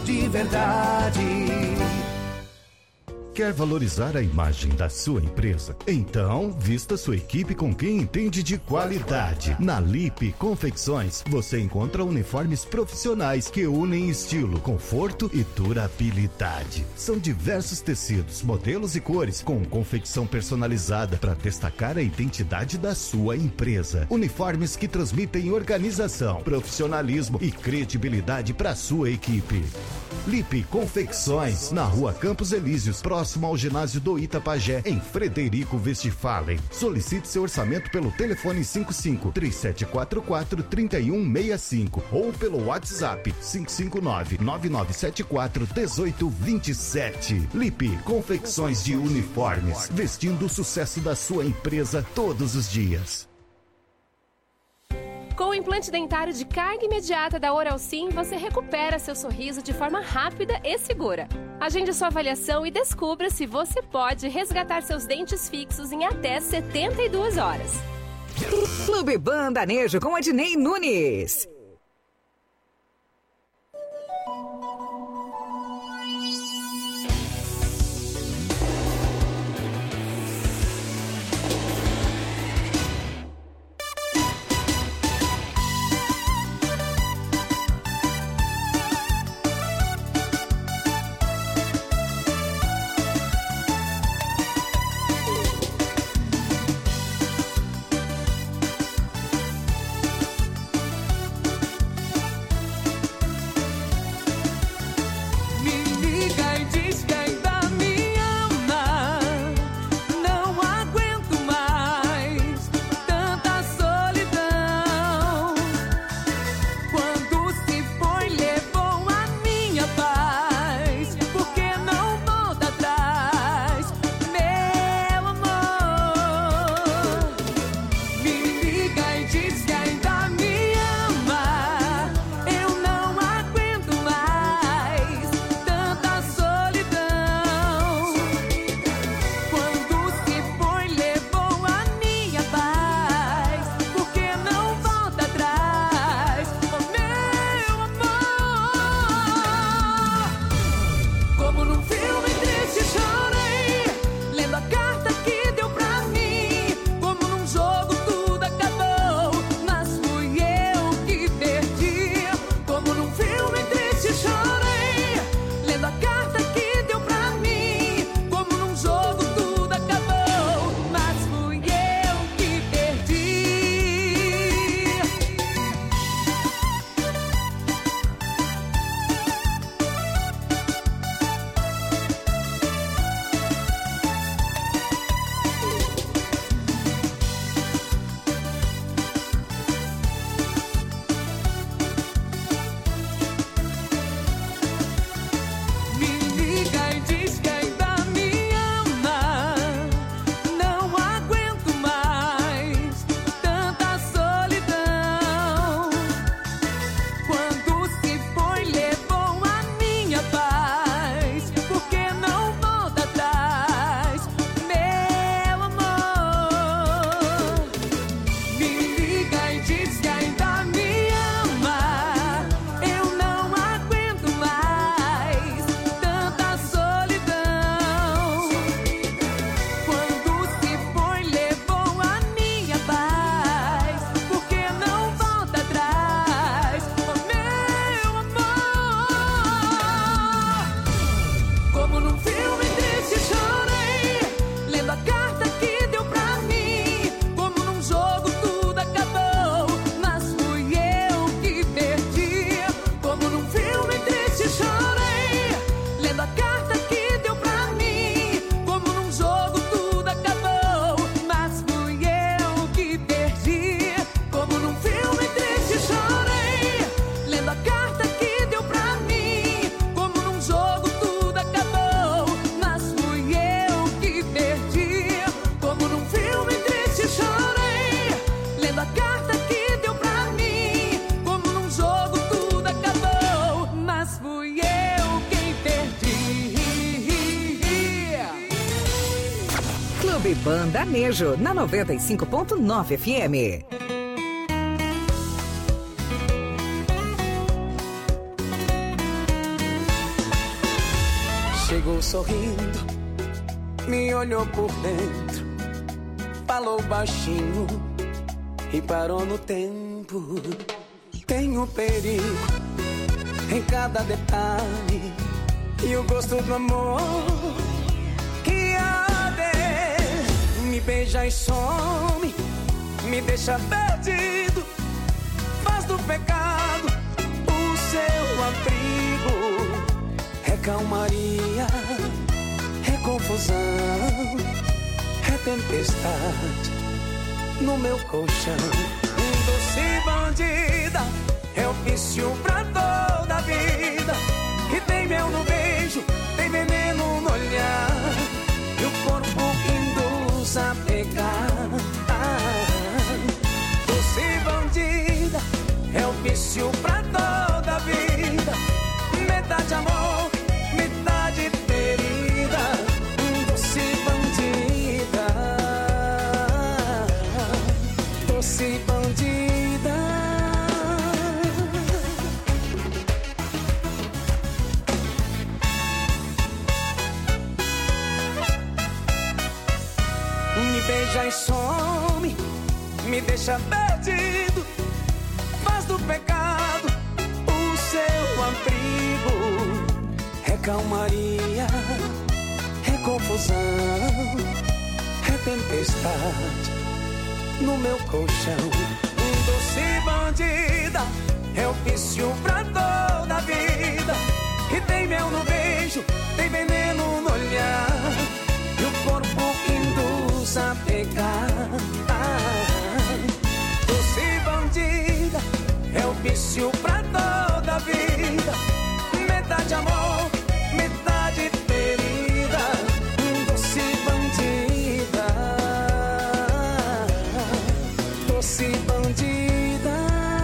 de verdade. Quer valorizar a imagem da sua empresa? Então, vista sua equipe com quem entende de qualidade. Na Lipe Confecções, você encontra uniformes profissionais que unem estilo, conforto e durabilidade. São diversos tecidos, modelos e cores, com confecção personalizada para destacar a identidade da sua empresa. Uniformes que transmitem organização, profissionalismo e credibilidade para sua equipe. Lipe Confecções, na Rua Campos Elíseos, próximo ao ginásio do Itapajé, em Frederico Westphalen. Solicite seu orçamento pelo telefone 55-3744-3165 ou pelo WhatsApp 559-9974-1827. Lipe Confecções de Uniformes, vestindo o sucesso da sua empresa todos os dias. Com o implante dentário de carga imediata da Oral Sim, você recupera seu sorriso de forma rápida e segura. Agende sua avaliação e descubra se você pode resgatar seus dentes fixos em até 72 horas. Clube Banda Nejo com Adnei Nunes. Banda Nejo, na 95.9 FM. Chegou sorrindo, me olhou por dentro, falou baixinho e parou no tempo. Tem um perigo em cada detalhe e o gosto do amor que arde. Me beija e some, me deixa perdido, faz do pecado o seu abrigo. É calmaria, é confusão, é tempestade no meu colchão. Doce bandida, é o vício pra toda a vida. E tem mel no beijo, tem veneno no olhar, e o corpo induz a pegar. Doce bandida, é o vício pra toda a vida. Metade amor, metade ferida. Doce bandida, doce bandida. Me beija e some, me deixa perdido, faz do pecado o seu abrigo. É calmaria, é confusão, é tempestade no meu colchão. Doce bandida, é o vício pra toda a vida. E tem mel no beijo, tem veneno no olhar, e o corpo induz a pegar. Doce bandida, é o vício pra toda a vida. Metade amor, metade ferida. Doce bandida, doce bandida.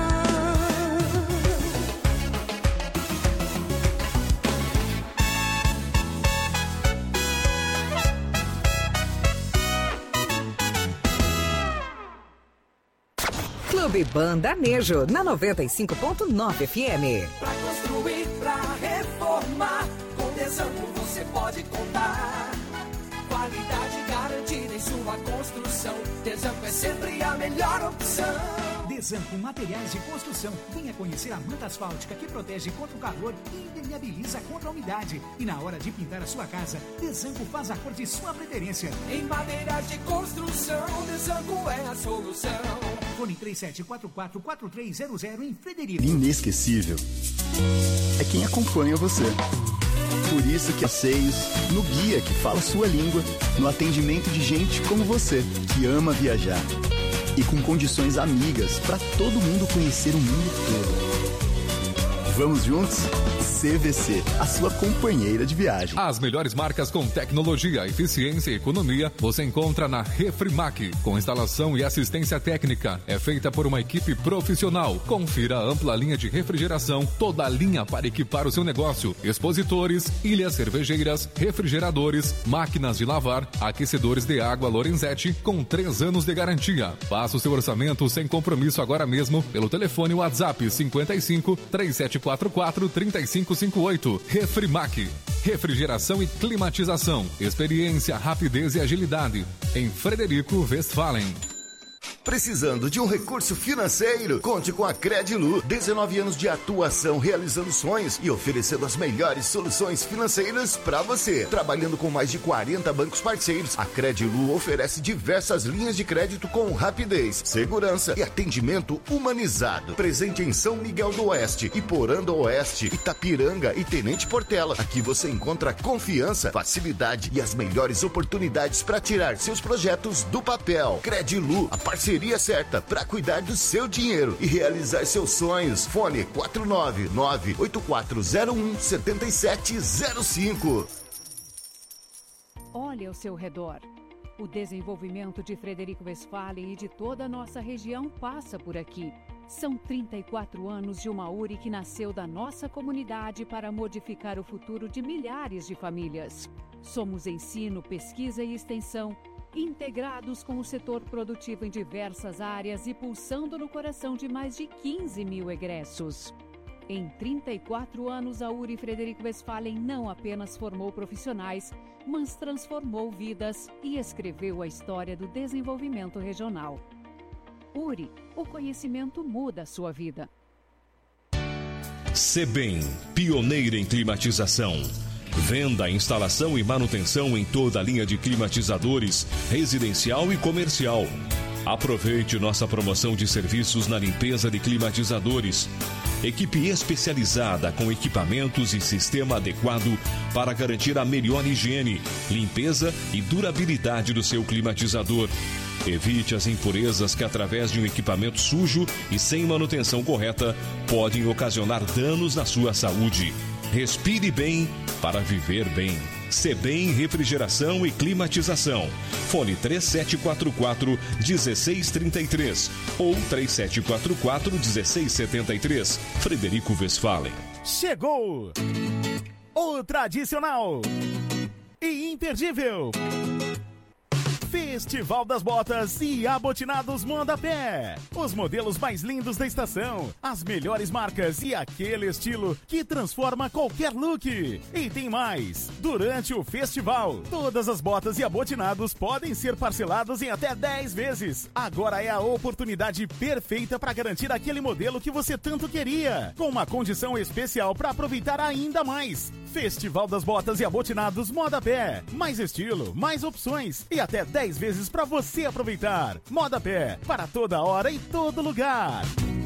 Clube Banda Nejo, na 95.9 FM. Pra construir, pra reformar, com Desanco você pode contar. Qualidade garantida em sua construção. Desanco é sempre a melhor opção. Desanco Materiais de Construção. Venha conhecer a manta asfáltica que protege contra o calor e impermeabiliza contra a umidade. E na hora de pintar a sua casa, Desanco faz a cor de sua preferência. Em madeiras de construção, Desanco é a solução. Fone 3744-4300 em Frederico. Inesquecível é quem acompanha você. Por isso que passeios, no guia que fala sua língua, no atendimento de gente como você, que ama viajar. E com condições amigas para todo mundo conhecer o mundo todo. Vamos juntos? CVC, a sua companheira de viagem. As melhores marcas com tecnologia, eficiência e economia você encontra na Refrimac. Com instalação e assistência técnica. É feita por uma equipe profissional. Confira a ampla linha de refrigeração, toda a linha para equipar o seu negócio. Expositores, ilhas cervejeiras, refrigeradores, máquinas de lavar, aquecedores de água Lorenzetti com 3 anos de garantia. Faça o seu orçamento sem compromisso agora mesmo pelo telefone WhatsApp 55 3744 3558. Refrimac. Refrigeração e climatização. Experiência, rapidez e agilidade. Em Frederico Westphalen. Precisando de um recurso financeiro? Conte com a Credilu. 19 anos de atuação, realizando sonhos e oferecendo as melhores soluções financeiras para você. Trabalhando com mais de 40 bancos parceiros, a Credilu oferece diversas linhas de crédito com rapidez, segurança e atendimento humanizado. Presente em São Miguel do Oeste, Iporã do Oeste, Itapiranga e Tenente Portela. Aqui você encontra confiança, facilidade e as melhores oportunidades para tirar seus projetos do papel. Credilu, a parceria certa para cuidar do seu dinheiro e realizar seus sonhos. Fone 499-8401-7705. Olhe ao seu redor. O desenvolvimento de Frederico Westphalen e de toda a nossa região passa por aqui. São 34 anos de uma URI que nasceu da nossa comunidade para modificar o futuro de milhares de famílias. Somos ensino, pesquisa e extensão, integrados com o setor produtivo em diversas áreas e pulsando no coração de mais de 15 mil egressos. Em 34 anos, a URI Frederico Westphalen não apenas formou profissionais, mas transformou vidas e escreveu a história do desenvolvimento regional. URI, o conhecimento muda a sua vida. Sebem, pioneira em climatização. Venda, instalação e manutenção em toda a linha de climatizadores, residencial e comercial. Aproveite nossa promoção de serviços na limpeza de climatizadores. Equipe especializada com equipamentos e sistema adequado para garantir a melhor higiene, limpeza e durabilidade do seu climatizador. Evite as impurezas que, através de um equipamento sujo e sem manutenção correta, podem ocasionar danos na sua saúde. Respire bem para viver bem. Sebem Refrigeração e Climatização. Fone 3744-1633 ou 3744-1673. Frederico Westphalen. Chegou o tradicional e imperdível Festival das Botas e Abotinados Moda Pé. Os modelos mais lindos da estação, as melhores marcas e aquele estilo que transforma qualquer look. E tem mais. Durante o festival, todas as botas e abotinados podem ser parcelados em até 10 vezes. Agora é a oportunidade perfeita para garantir aquele modelo que você tanto queria, com uma condição especial para aproveitar ainda mais. Festival das Botas e Abotinados Moda Pé. Mais estilo, mais opções e até 10 vezes para você aproveitar. Moda Pé, para toda hora e todo lugar.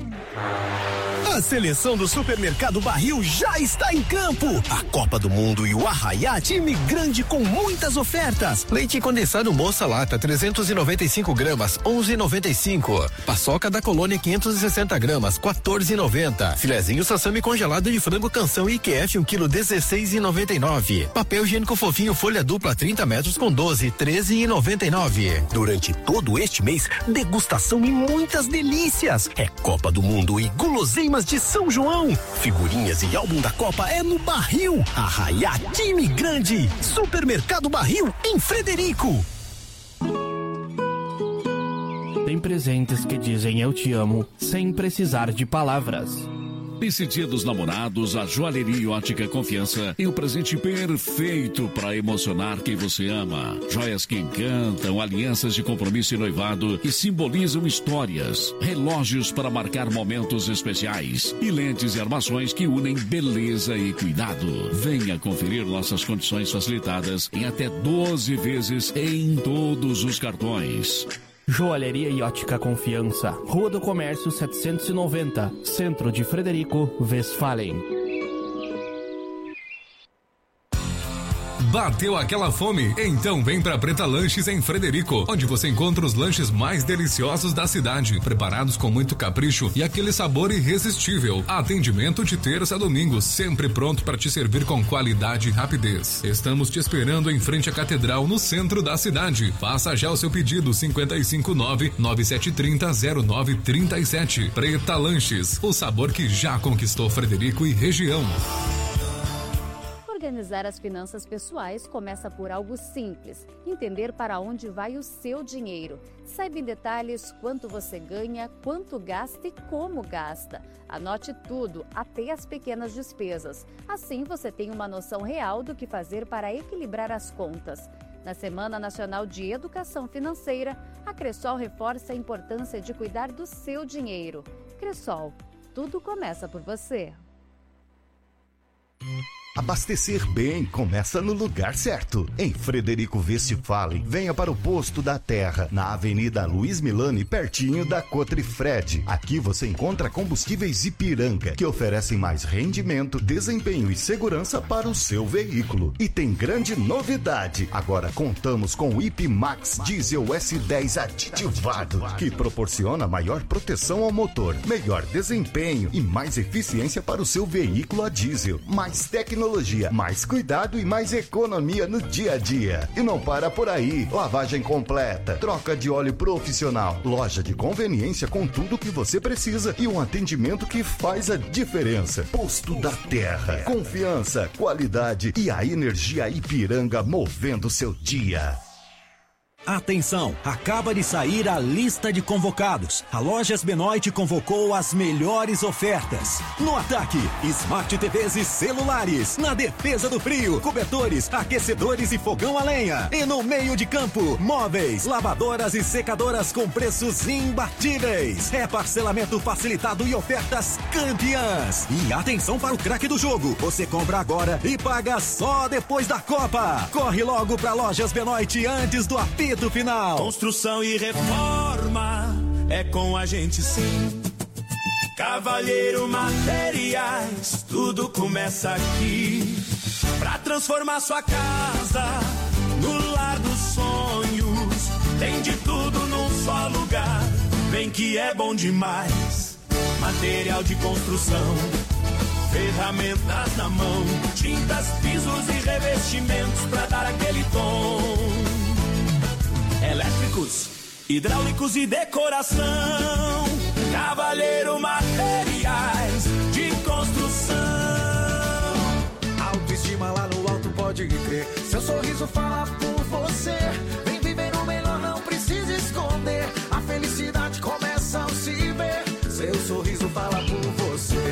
A seleção do Supermercado Barril já está em campo. A Copa do Mundo e o Arraiá, time grande com muitas ofertas. Leite condensado Moça Lata 395 gramas, 11,95. Paçoca da Colônia 560 gramas, 14,90. Filezinho Sassami congelado de frango Canção IQF 1 kg, 16,99. Papel higiênico fofinho folha dupla 30 metros com 12, 13,99. Durante todo este mês, degustação e muitas delícias. É Copa do Mundo e guloseimas de São João. Figurinhas e álbum da Copa é no Barril. Arraiá, time grande. Supermercado Barril em Frederico. Tem presentes que dizem eu te amo sem precisar de palavras. Nesse Dia dos Namorados, a Joalheria e Ótica Confiança é o presente perfeito para emocionar quem você ama. Joias que encantam, alianças de compromisso e noivado que simbolizam histórias, relógios para marcar momentos especiais e lentes e armações que unem beleza e cuidado. Venha conferir nossas condições facilitadas em até 12 vezes em todos os cartões. Joalheria e Ótica Confiança, Rua do Comércio 790, Centro de Frederico Westphalen. Bateu aquela fome? Então vem pra Preta Lanches em Frederico, onde você encontra os lanches mais deliciosos da cidade, preparados com muito capricho e aquele sabor irresistível. Atendimento de terça a domingo, sempre pronto para te servir com qualidade e rapidez. Estamos te esperando em frente à Catedral, no centro da cidade. Faça já o seu pedido, 559-9730-0937. Preta Lanches, o sabor que já conquistou Frederico e região. Organizar as finanças pessoais começa por algo simples: entender para onde vai o seu dinheiro. Saiba em detalhes quanto você ganha, quanto gasta e como gasta. Anote tudo, até as pequenas despesas. Assim você tem uma noção real do que fazer para equilibrar as contas. Na Semana Nacional de Educação Financeira, a Cressol reforça a importância de cuidar do seu dinheiro. Cressol, tudo começa por você. Abastecer bem começa no lugar certo. Em Frederico Westphalen, venha para o Posto da Terra, na Avenida Luiz Milani, pertinho da Cotrifred. Aqui você encontra combustíveis Ipiranga, que oferecem mais rendimento, desempenho e segurança para o seu veículo. E tem grande novidade: agora contamos com o IP Max Diesel S10 aditivado, que proporciona maior proteção ao motor, melhor desempenho e mais eficiência para o seu veículo a diesel. Mais tecnologia, mais cuidado e mais economia no dia a dia. E não para por aí. Lavagem completa, troca de óleo profissional, loja de conveniência com tudo que você precisa e um atendimento que faz a diferença. Posto da Terra, confiança, qualidade e a energia Ipiranga movendo seu dia. Atenção, acaba de sair a lista de convocados. A Lojas Benoit convocou as melhores ofertas. No ataque, Smart TVs e celulares. Na defesa do frio, cobertores, aquecedores e fogão a lenha. E no meio de campo, móveis, lavadoras e secadoras com preços imbatíveis. É parcelamento facilitado e ofertas campeãs. E atenção para o craque do jogo. Você compra agora e paga só depois da Copa. Corre logo para Lojas Benoit antes do apito final. Construção e reforma é com a gente sim. Cavalheiro Materiais, tudo começa aqui. Pra transformar sua casa no lar dos sonhos. Tem de tudo num só lugar. Vem que é bom demais. Material de construção, ferramentas na mão, tintas, pisos e revestimentos pra dar aquele tom. Elétricos, hidráulicos e decoração. Cavalheiro Materiais de Construção. Autoestima lá no alto, pode crer. Seu sorriso fala por você. Vem viver o melhor, não precisa esconder. A felicidade começa ao se ver. Seu sorriso fala por você.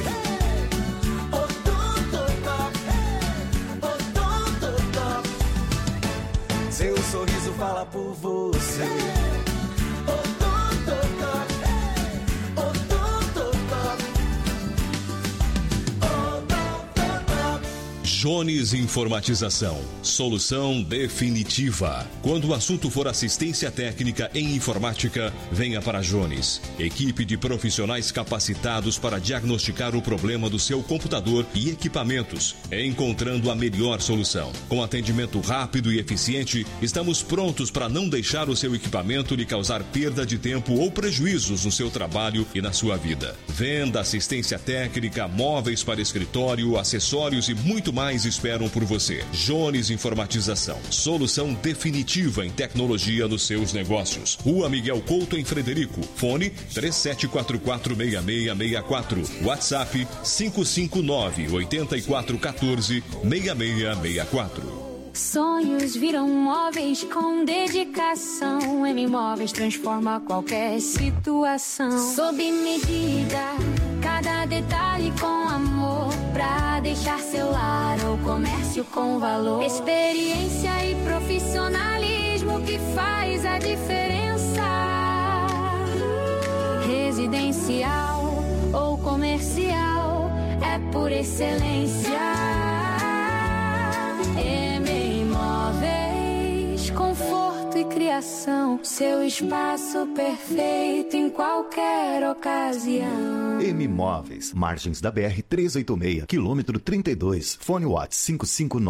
Seu sorriso fala por você. Jones Informatização, solução definitiva. Quando o assunto for assistência técnica em informática, venha para Jones. Equipe de profissionais capacitados para diagnosticar o problema do seu computador e equipamentos, encontrando a melhor solução. Com atendimento rápido e eficiente, estamos prontos para não deixar o seu equipamento lhe causar perda de tempo ou prejuízos no seu trabalho e na sua vida. Venda, assistência técnica, móveis para escritório, acessórios e muito mais esperam por você. Jones Informatização, solução definitiva em tecnologia nos seus negócios. Rua Miguel Couto, em Frederico. Fone 37446664. WhatsApp 559-8414-6664. Sonhos viram móveis com dedicação. M-Móveis transforma qualquer situação. Sob medida, cada detalhe com amor, pra deixar seu lar ou comércio com valor. Experiência e profissionalismo que faz a diferença. Residencial ou comercial, é por excelência. M-Móveis, conforto e criação, seu espaço perfeito em qualquer ocasião. M-Móveis, margens da BR-386, quilômetro 32, fone WhatsApp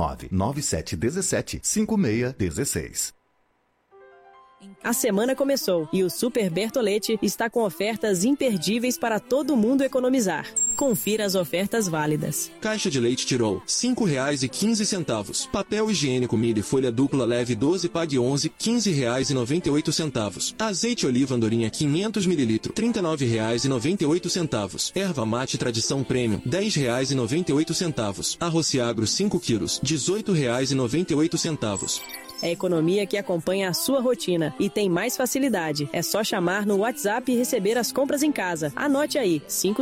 559-9717-5616. A semana começou e o Super Bertolete está com ofertas imperdíveis para todo mundo economizar. Confira as ofertas válidas. Caixa de leite Tirol, R$ 5,15. Papel higiênico Mille folha dupla leve 12 pague 11, R$ 15,98. Azeite oliva andorinha 500 ml, R$ 39,98. Erva mate tradição prêmio, R$ 10,98. Arroz Agro 5 quilos, R$ 18,98. É economia que acompanha a sua rotina e tem mais facilidade. É só chamar no WhatsApp e receber as compras em casa. Anote aí,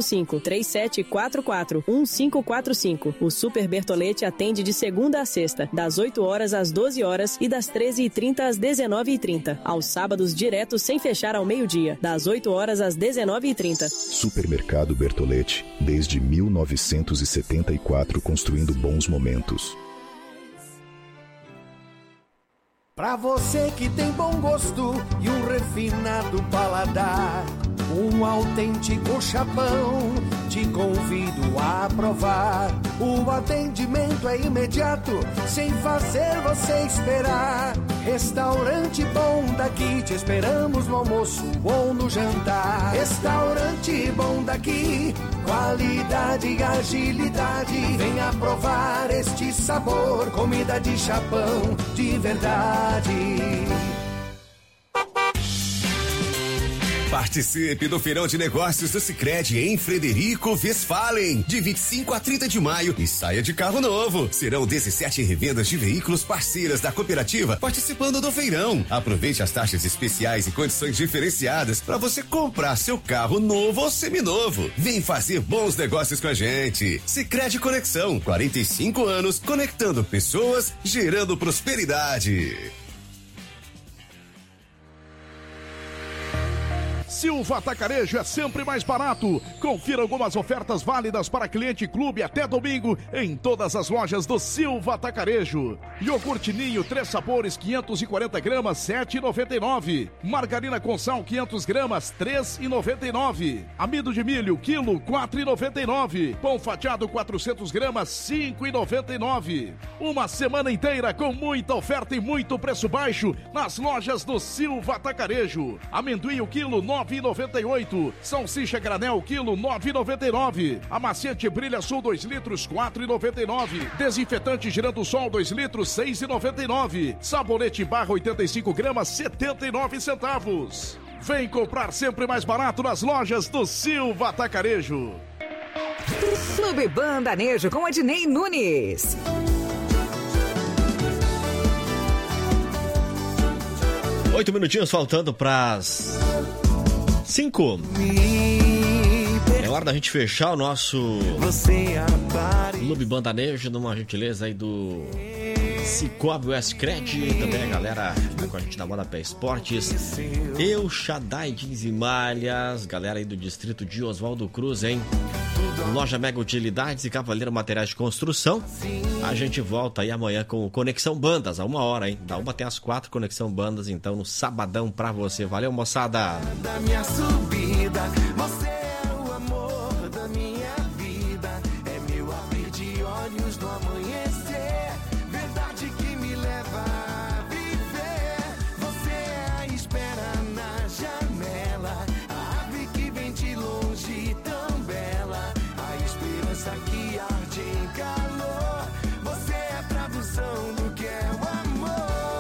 5537441545. O Super Bertolete atende de segunda a sexta, das 8 horas às 12 horas e das 13h30 às 19h30. Aos sábados, direto sem fechar ao meio-dia, das 8 horas às 19h30. Supermercado Bertolete, desde 1974, construindo bons momentos. Pra você que tem bom gosto e um refinado paladar, um autêntico chapão, te convido a provar. O atendimento é imediato, sem fazer você esperar. Restaurante Bom Daqui, te esperamos no almoço ou no jantar. Restaurante Bom Daqui, qualidade e agilidade. Venha provar este sabor, comida de chapão de verdade. Participe do Feirão de Negócios do Sicredi em Frederico Westphalen, de 25 a 30 de maio, e saia de carro novo. Serão 17 revendas de veículos parceiras da cooperativa participando do feirão. Aproveite as taxas especiais e condições diferenciadas para você comprar seu carro novo ou seminovo. Vem fazer bons negócios com a gente. Sicredi Conexão, 45 anos conectando pessoas, gerando prosperidade. Silva Atacarejo é sempre mais barato. Confira algumas ofertas válidas para cliente clube até domingo em todas as lojas do Silva Atacarejo. Iogurte Ninho 3 sabores 540 gramas 7,99. Margarina com sal 500 gramas 3,99. Amido de milho quilo 4,99. Pão fatiado 400 gramas 5,99. Uma semana inteira com muita oferta e muito preço baixo nas lojas do Silva Atacarejo. Amendoim o quilo 9,98. Salsicha granel quilo 9,99. Amaciante Brilha Sul 2 litros 4,99. Desinfetante Girando Sol 2 litros 6,99. Sabonete Barra 85 gramas 79 centavos. Vem comprar sempre mais barato nas lojas do Silva Atacarejo. Clube Bandanejo com Adnei Nunes. Oito minutinhos faltando pras 5. É hora da gente fechar o nosso Clube Bandanejo, numa gentileza aí do Cicobi Westcred, também a galera com a gente da Moda Pé Esportes, Eu Shaddai Jeans e Malhas, galera aí do distrito de Oswaldo Cruz, hein? Loja Mega Utilidades e Cavaleiro Materiais de Construção. A gente volta aí amanhã com Conexão Bandas, a 1h, hein? Da 1 até as 4, Conexão Bandas, então, no sabadão pra você. Valeu, moçada! Da minha subida, você é o amor da minha vida, é meu abrir de olhos no amanhecer, verdade que me leva a viver. Você é a espera na janela, a ave que vem de longe tão bela, a esperança que arde em calor. Você é a tradução do que é o amor.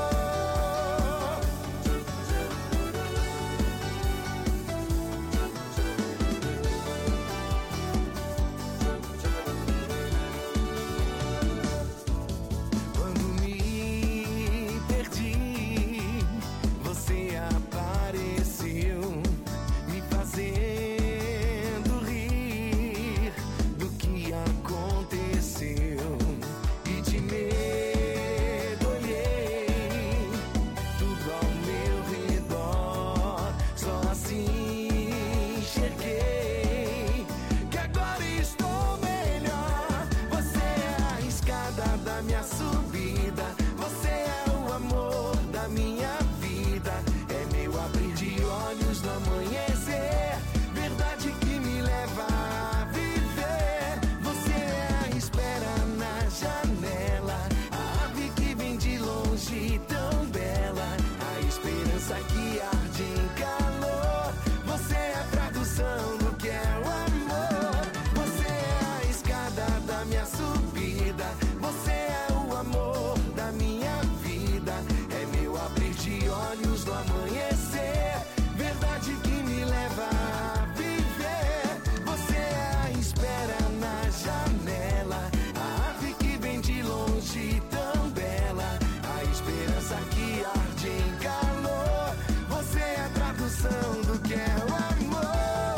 Quando me perdi, você apareceu, me fazendo rir do que aconteceu. E de medo olhei tudo ao meu redor, só assim enxerguei que agora estou melhor. Você é a escada da minha subida, você é o amor da minha vida, é meu abrir de olhos no amanhecer, verdade que me leva a viver. Você é a espera na janela, a ave que vem de longe tão bela, a esperança que arde em calor. Você é a tradução do que é o amor. Você é a escada da minha subida, você é o amor da minha vida, é meu abrir de olhos no amanhecer, verdade que me leva a viver. Você é a espera na janela, a ave que vem de longe tão bela, a esperança que arde em calor. Você é a tradução do que é o amor,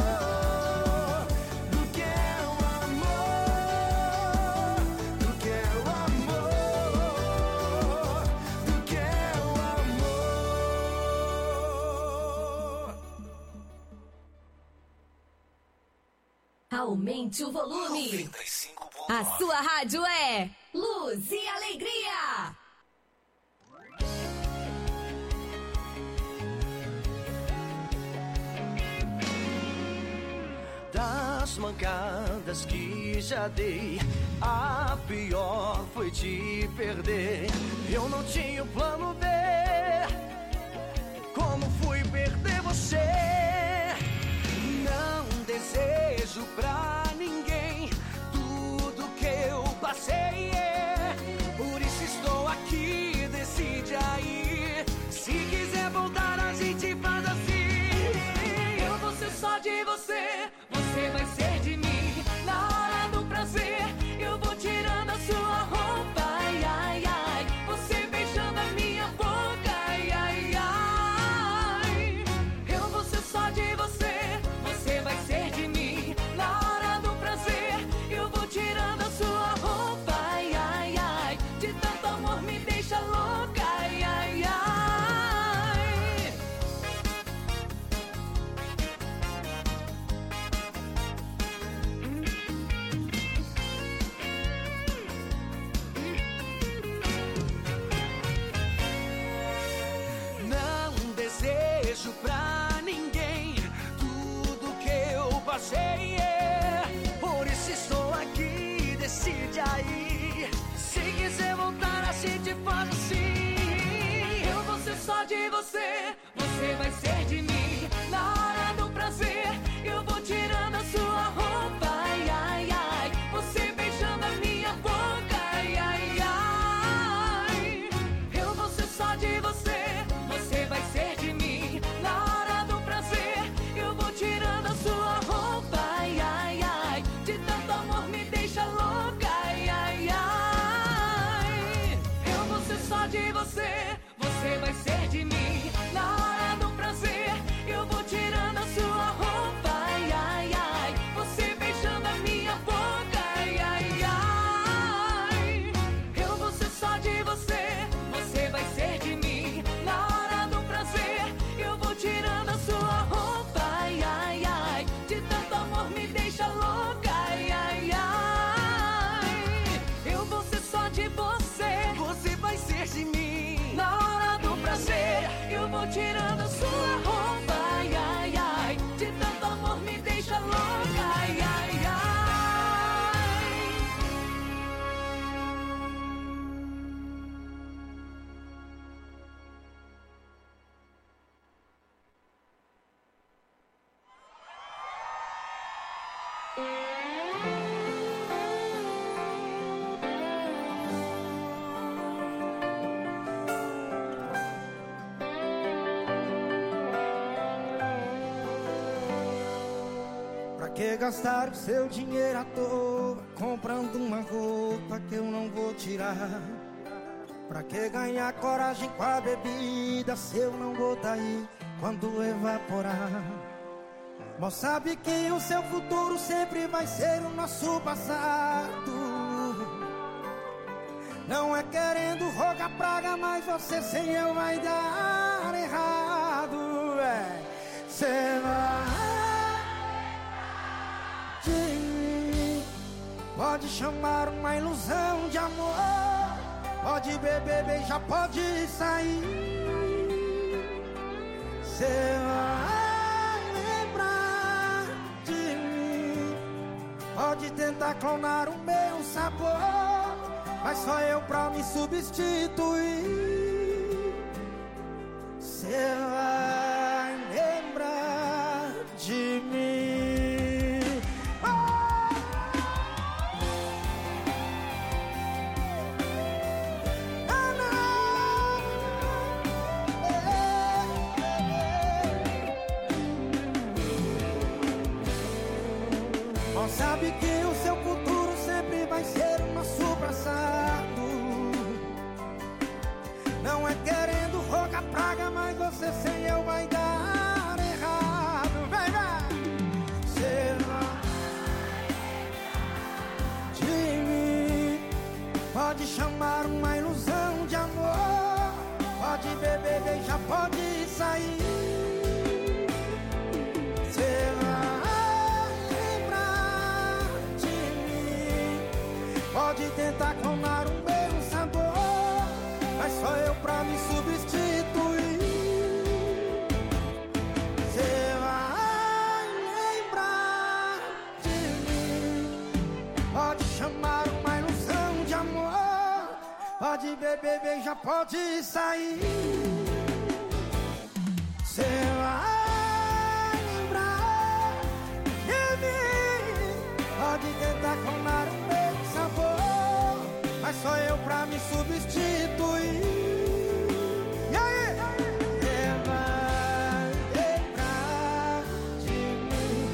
do que é o amor, do que é o amor, do que é o amor. Aumente o volume. A sua rádio é Luz e Alegria. Das mancadas que já dei, a pior foi te perder. Eu não tinha o plano B, como fui perder você? Não desejo pra ninguém tudo que eu passei, por isso estou aqui, decide aí. Se quiser voltar a gente faz assim. Eu faz assim. Eu vou ser só de você, você vai ser de mim. Na hora do prazer, eu vou tirando a sua roupa. Ai, ai, ai, você beijando a minha boca. Ai, ai, ai. Eu vou ser só de você, você vai ser de mim. Na hora do prazer, eu vou tirando a sua roupa. Ai, ai, ai, de tanto amor me deixa louca. Ai, ai, ai. Eu vou ser só de você, você vai ser de mim. Na hora do prazer, eu vou tirando a sua roupa. Ai, ai, ai, você beijando a minha boca. Ai, ai, ai. Eu vou ser só de você, você vai ser de mim. Na hora do prazer, eu vou tirando a sua roupa. Ai, ai, ai, de tanto amor me deixa louca. Ai, ai, ai. Eu vou ser só de você, você vai ser de mim. Na hora do prazer, eu vou tirando a sua roupa. Ai, ai, ai, de tanto amor me deixa louca. Ai, ai, ai. Pra que gastar o seu dinheiro à toa comprando uma roupa que eu não vou tirar? Pra que ganhar coragem com a bebida se eu não vou tá aí quando evaporar? Mas sabe que o seu futuro sempre vai ser o nosso passado. Não é querendo rogar praga, mas você sem eu vai dar errado. Cê vai de mim, pode chamar uma ilusão de amor. Pode beber, beijar, pode sair. Cê vai lembrar de mim. Pode tentar clonar o meu sabor, mas só eu pra me substituir. Cê vai lembrar de mim. Sabe que o seu futuro sempre vai ser o nosso passado. Não é querendo rogar praga, mas você sem eu vai dar errado. Vem, vem! Cê vai de mim. Pode chamar uma ilusão de amor. Pode beber, beijar, pode sair. Cê vai pode tentar clonar o meu sabor, mas só eu pra me substituir. Cê vai lembrar de mim. Pode chamar uma ilusão de amor. Pode beber, beijar, pode sair. Cê vai lembrar de mim. Pode tentar clonar o meu sabor, mas só eu pra me substituir. E aí? Cê vai lembrar de mim.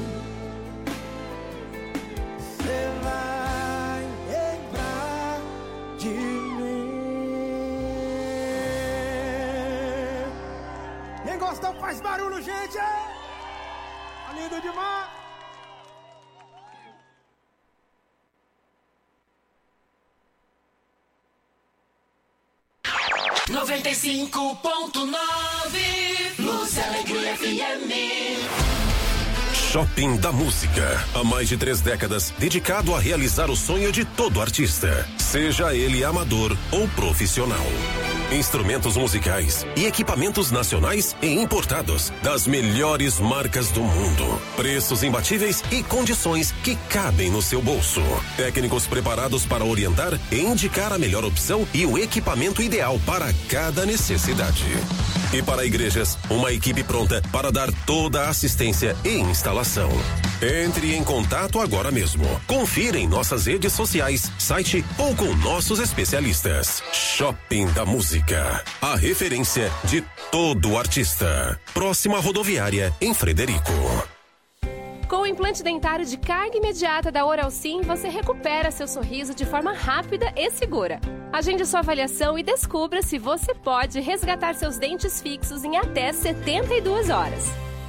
Cê vai lembrar de mim. Quem gostou faz barulho, gente! Tá lindo demais! 95.9 Luz Alegria FM. Shopping da Música. Há mais de 3 décadas, dedicado a realizar o sonho de todo artista, seja ele amador ou profissional. Instrumentos musicais e equipamentos nacionais e importados das melhores marcas do mundo. Preços imbatíveis e condições que cabem no seu bolso. Técnicos preparados para orientar e indicar a melhor opção e o equipamento ideal para cada necessidade. E para igrejas, uma equipe pronta para dar toda a assistência e instalação. Entre em contato agora mesmo. Confira em nossas redes sociais, site ou com nossos especialistas. Shopping da Música, a referência de todo artista. Próxima rodoviária em Frederico. Com o implante dentário de carga imediata da Oral Sim, você recupera seu sorriso de forma rápida e segura. Agende sua avaliação e descubra se você pode resgatar seus dentes fixos em até 72 horas.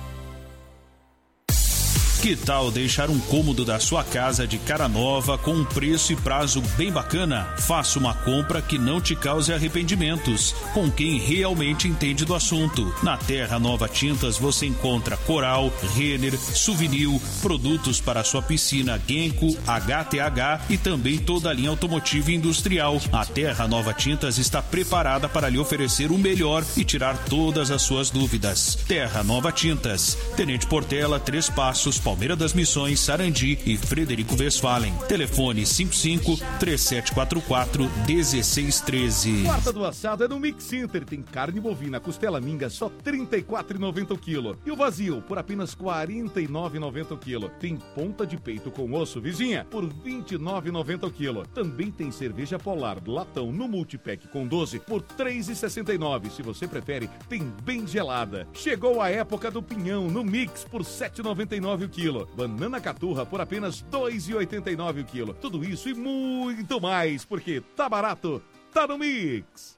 Que tal deixar um cômodo da sua casa de cara nova com um preço e prazo bem bacana? Faça uma compra que não te cause arrependimentos, com quem realmente entende do assunto. Na Terra Nova Tintas você encontra Coral, Renner, Souvenir, produtos para sua piscina Genco, HTH e também toda a linha automotiva e industrial. A Terra Nova Tintas está preparada para lhe oferecer o melhor e tirar todas as suas dúvidas. Terra Nova Tintas, Tenente Portela, 3 Passos, Palmeira das Missões, Sarandi e Frederico Westphalen. Telefone 55-3744-1613. Quarta do assado é no Mix Center. Tem carne bovina, costela minga, só R$ 34,90 o quilo. E o vazio, por apenas R$ 49,90 o quilo. Tem ponta de peito com osso, vizinha, por R$ 29,90 o quilo. Também tem cerveja Polar, latão, no multipack com 12, por R$ 3,69. Se você prefere, tem bem gelada. Chegou a época do pinhão, no Mix, por R$ 7,99 o quilo. Banana caturra por apenas R$ 2,89 o quilo. Tudo isso e muito mais, porque tá barato, tá no Mix.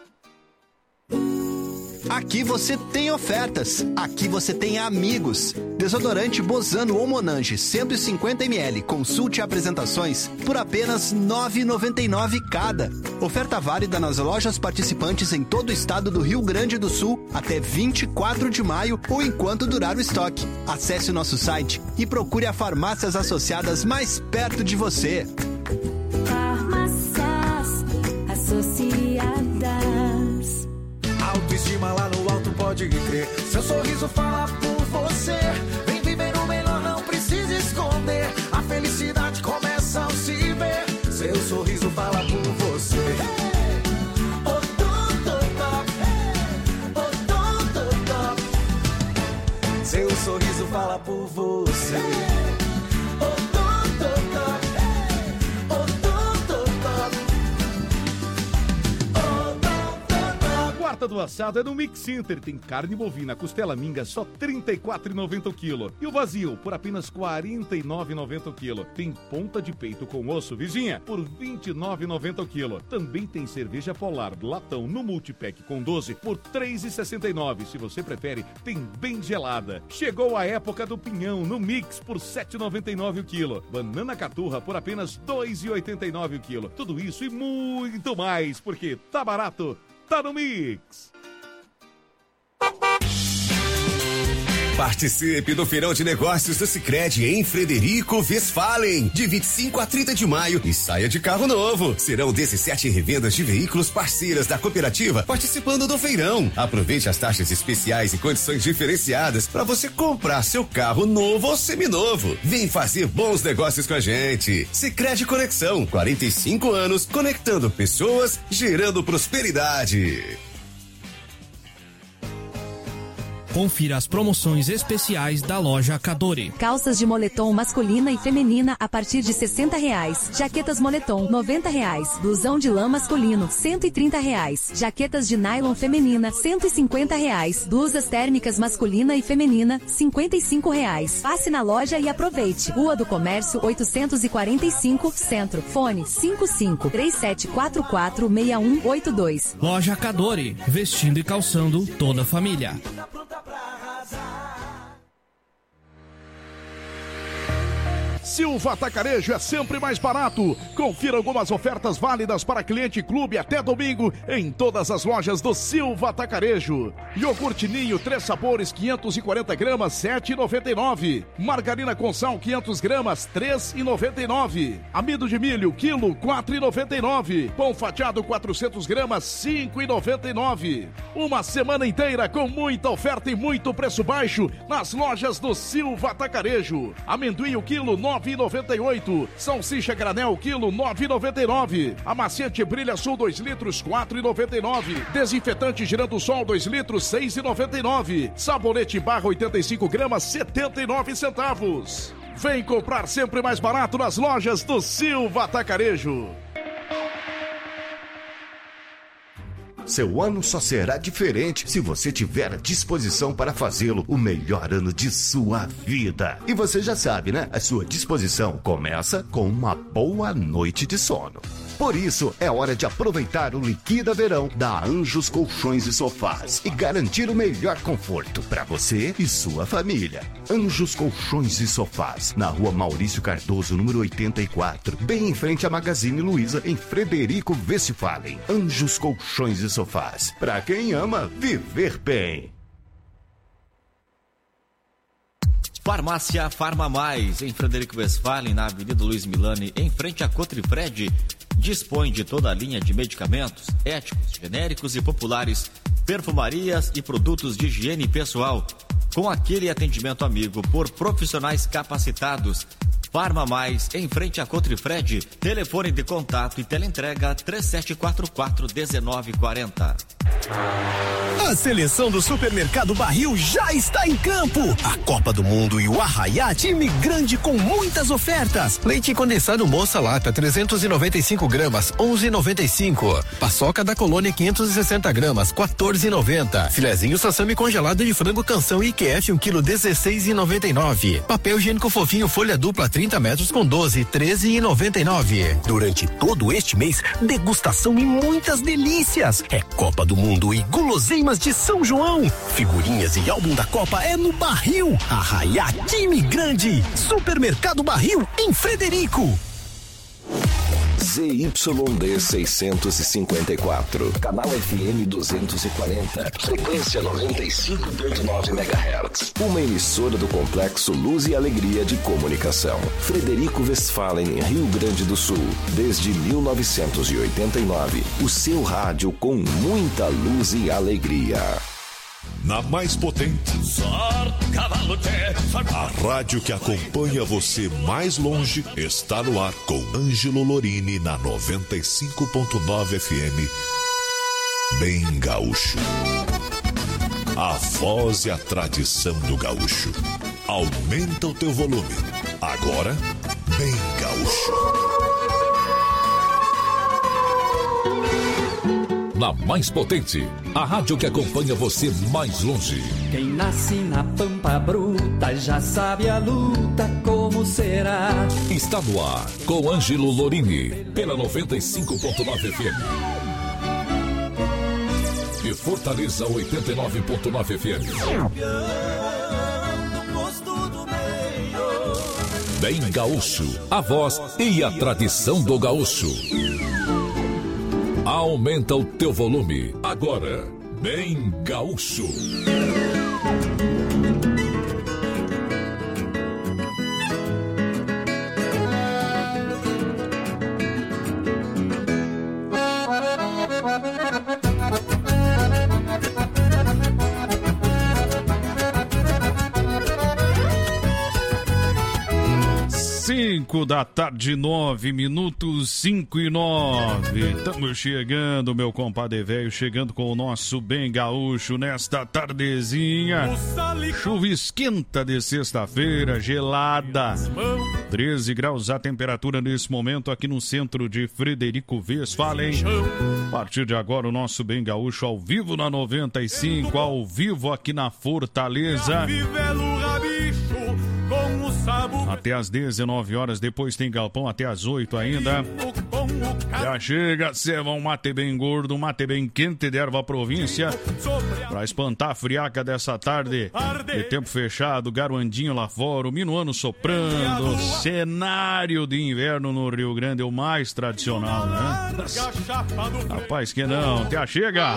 Aqui você tem ofertas, aqui você tem amigos. Desodorante Bozano ou Monange 150ml, consulte apresentações por apenas R$ 9,99 cada. Oferta válida nas lojas participantes em todo o estado do Rio Grande do Sul até 24 de maio ou enquanto durar o estoque. Acesse o nosso site e procure a farmácias associadas mais perto de você. Farmácias Associadas. Autoestima lá no alto, pode crer. Seu sorriso fala por você. Vem viver o melhor, não precisa esconder. A felicidade começa ao se ver. Seu sorriso fala por você. Seu sorriso fala por você. Quarta do assado é no Mix Center. Tem carne bovina, costela minga, só R$ 34,90 o quilo. E o vazio, por apenas R$ 49,90 o quilo. Tem ponta de peito com osso, vizinha, por R$ 29,90 o quilo. Também tem cerveja Polar, latão, no multipack com 12, por R$ 3,69. Se você prefere, tem bem gelada. Chegou a época do pinhão, no Mix, por R$ 7,99 o quilo. Banana caturra por apenas R$ 2,89 o quilo. Tudo isso e muito mais, porque tá barato, tá no Mix. Participe do Feirão de Negócios do Sicredi em Frederico Westphalen, de 25 a 30 de maio, e saia de carro novo. Serão 17 revendas de veículos parceiras da cooperativa participando do feirão. Aproveite as taxas especiais e condições diferenciadas para você comprar seu carro novo ou seminovo. Vem fazer bons negócios com a gente. Sicredi Conexão, 45 anos conectando pessoas, gerando prosperidade. Confira as promoções especiais da loja Cadore. Calças de moletom masculina e feminina a partir de R$60. Jaquetas moletom, R$90. Blusão de lã masculino, R$130. Jaquetas de nylon feminina, R$150. Blusas térmicas masculina e feminina, R$55. Passe na loja e aproveite. Rua do Comércio 845, Centro. Fone 55-3744-6182. Loja Cadore, vestindo e calçando toda a família. Silva Atacarejo é sempre mais barato. Confira algumas ofertas válidas para cliente clube até domingo em todas as lojas do Silva Atacarejo. Iogurte Ninho 3 sabores 540 gramas 7,99. Margarina com sal 500 gramas 3,99. Amido de milho quilo 4,99. Pão fatiado 400 gramas 5,99. Uma semana inteira com muita oferta e muito preço baixo nas lojas do Silva Atacarejo. Amendoim o quilo 9,98. Salsicha granel quilo 9,99. Amaciante Brilha Sul 2 litros 4,99. Desinfetante Girando Sol 2 litros 6,99. Sabonete Barra 85 gramas 79 centavos. Vem comprar sempre mais barato nas lojas do Silva Atacarejo. Seu ano só será diferente se você tiver a disposição para fazê-lo o melhor ano de sua vida. E você já sabe, né? A sua disposição começa com uma boa noite de sono. Por isso, é hora de aproveitar o Liquida Verão da Anjos Colchões e Sofás e garantir o melhor conforto para você e sua família. Anjos Colchões e Sofás, na rua Maurício Cardoso, número 84, bem em frente à Magazine Luiza, em Frederico Westphalen. Anjos Colchões e Sofás, para quem ama viver bem. Farmácia Farma Mais, em Frederico Westphalen, na Avenida Luiz Milani, em frente a Cotrifred, dispõe de toda a linha de medicamentos, éticos, genéricos e populares, perfumarias e produtos de higiene pessoal, com aquele atendimento amigo por profissionais capacitados. Farma Mais, em frente a Cotrifred, telefone de contato e teleentrega 3744-1940. A seleção do Supermercado Barril já está em campo. A Copa do Mundo e o Arraiá, time grande com muitas ofertas. Leite condensado Moça Lata 395 gramas, 11,95. Paçoca da Colônia 560 gramas, 14,90. Filezinho Sassami congelado de frango Canção IQF 1 kg, 16,99. Papel higiênico fofinho folha dupla 30 metros com 12, 13,99. Durante todo este mês, degustação e muitas delícias. É Copa do Mundo e guloseimas de São João. Figurinhas e álbum da Copa é no Barril. Arraiá, time grande. Supermercado Barril, em Frederico. ZYD 654, canal FM 240, frequência 95.9 MHz. Uma emissora do Complexo Luz e Alegria de Comunicação. Frederico Westphalen, Rio Grande do Sul. Desde 1989, o seu rádio com muita luz e alegria. Na mais potente, a rádio que acompanha você mais longe está no ar com Ângelo Lorini na 95.9 FM. Bem gaúcho. A voz e a tradição do gaúcho. Aumenta o teu volume. Agora, bem gaúcho. Na mais potente, a rádio que acompanha você mais longe. Quem nasce na pampa bruta já sabe a luta como será. Está no ar com Ângelo Lorini, pela 95.9 FM. E Fortaleza 89.9 FM. Bem gaúcho, a voz e a tradição do gaúcho. Aumenta o teu volume. Agora, bem gaúcho. Da tarde, 9 minutos, 5 e 9. Estamos chegando, meu compadre velho, chegando com o nosso bem gaúcho nesta tardezinha. Chuva esquenta de sexta-feira, gelada. 13 graus a temperatura nesse momento aqui no centro de Frederico Westphalen. A partir de agora, o nosso bem gaúcho ao vivo na 95, ao vivo aqui na Fortaleza. Até às 19 horas, depois tem galpão até às 8 ainda. Já chega, ceva um mate bem gordo, um mate bem quente de erva província, pra espantar a friaca dessa tarde de tempo fechado, garoandinho lá fora, o minuano soprando, cenário de inverno no Rio Grande é o mais tradicional, né? Rapaz, que não, te chega!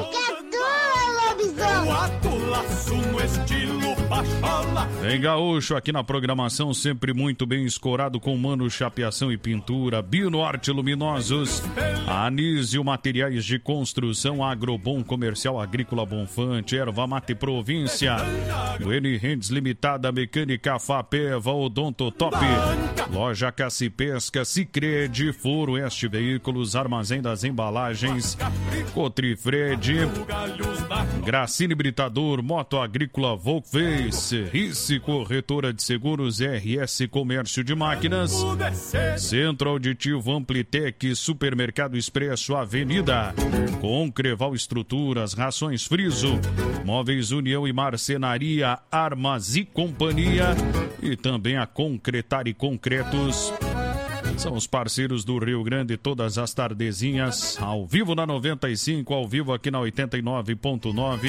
Vem gaúcho aqui na programação, sempre muito bem escorado com mano, chapeação e pintura, Bionorte Luminosos, Anísio Materiais de Construção, Agrobom Comercial Agrícola Bonfante, Erva Mate Província, N Rendes Limitada, Mecânica Fapeva, Odonto Top, Loja Cassi Pesca, Sicredi, Foro Oeste Veículos, Armazém das Embalagens, Cotrifred, Gracine Britador, Moto Agrícola Volkswagen, Rice Corretora de Seguros, RS Comércio de Máquinas, Centro Auditivo Amplitec, Supermercado Expresso Avenida, Concreval Estruturas, Rações Friso, Móveis União e Marcenaria, Armas e Companhia e também a Concretar e Concretos. São os parceiros do Rio Grande todas as tardezinhas, ao vivo na 95, ao vivo aqui na 89.9.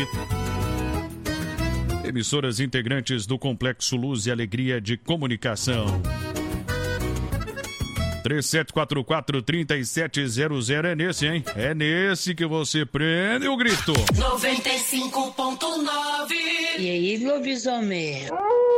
Emissoras integrantes do Complexo Luz e Alegria de Comunicação. 3744-3700 é nesse, hein? É nesse que você prende o grito. 95.9. E aí, lobisomem?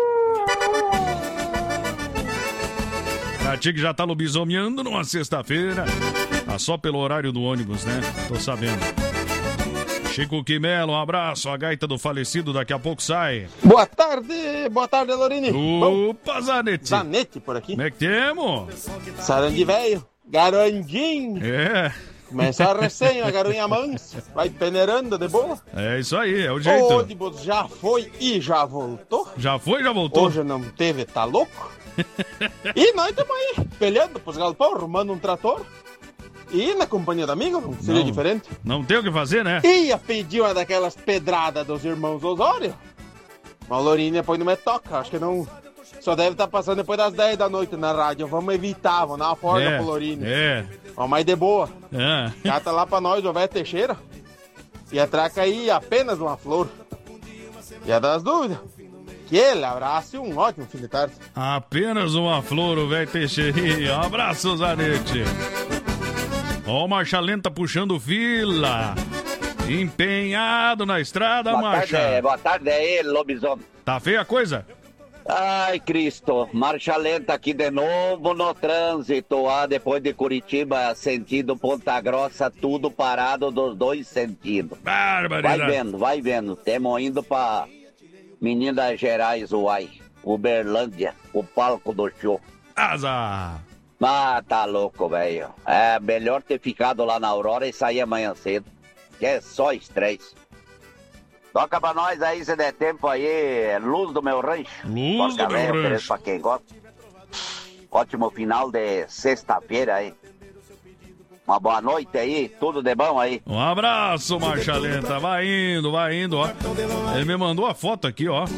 A Tig já tá lobisomeando numa sexta-feira. Ah, só pelo horário do ônibus, né? Tô sabendo. Chico Quimelo, um abraço. A gaita do falecido daqui a pouco sai. Boa tarde, Lorini. Opa, Zanete. Zanete por aqui. Como é que temos? Sarandi velho, garandinho. É. Começa a resenha, a garoinha mansa. Vai peneirando de boa. É isso aí, é o jeito. O ônibus já foi e já voltou. Já foi e já voltou. Hoje não teve, tá louco? E nós estamos aí, peleando pros galpão, arrumando um trator. E na companhia da amiga, não seria diferente. Não tem o que fazer, né? Ia pedir uma daquelas pedradas dos irmãos Osório. Mas o Lourinho depois não me toca, acho que não. Só deve estar passando depois das 10 da noite na rádio. Vamos evitar, vamos dar uma força pro Lourinho. Vamos mais de boa. Cata lá pra nós, o velho Teixeira. E atraca aí apenas uma flor. E é das dúvidas. Que ele abrace um ótimo fim de tarde. Apenas uma flor, o velho Teixeirinha. Um abraço, Zanete. Ó, Marcha Lenta puxando fila. Empenhado na estrada, Marcha. Boa tarde aí, lobisomem. Tá feia a coisa? Ai, Cristo. Marcha lenta aqui de novo no trânsito. Depois de Curitiba, sentido Ponta Grossa, tudo parado dos dois sentidos. Barbaridade. Vai vendo. Temos indo pra Minas Gerais, Uberlândia, o palco do show. Azar. Ah, tá louco, velho. É melhor ter ficado lá na Aurora e sair amanhã cedo, que é só estresse. Toca pra nós aí, se der tempo aí, Luz do Meu Rancho. Luz do Meu Rancho. Pra quem gosta. Ótimo final de sexta-feira aí. Uma boa noite aí, tudo de bom aí. Um abraço, Marcha Lenta. Vai indo, ó. Ele me mandou a foto aqui, ó.